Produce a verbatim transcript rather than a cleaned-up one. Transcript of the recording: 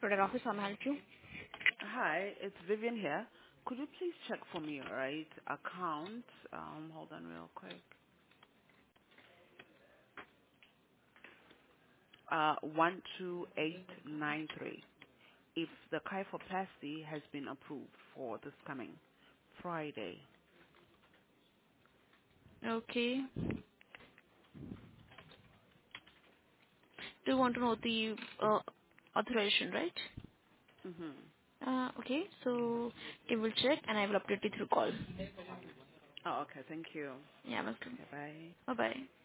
Product Office, I'm help you. Hi, it's Vivian here. Could you please check for me, right? Account, um, hold on real quick. Uh, one two eight nine three. If the kyphoplasty has been approved for this coming Friday. Okay. Do you want to know the uh, authorization, right? Mm-hmm. Uh, okay, so I will check and I will update you through call. Oh, okay. Thank you. Yeah, welcome. Okay, bye. Bye-bye.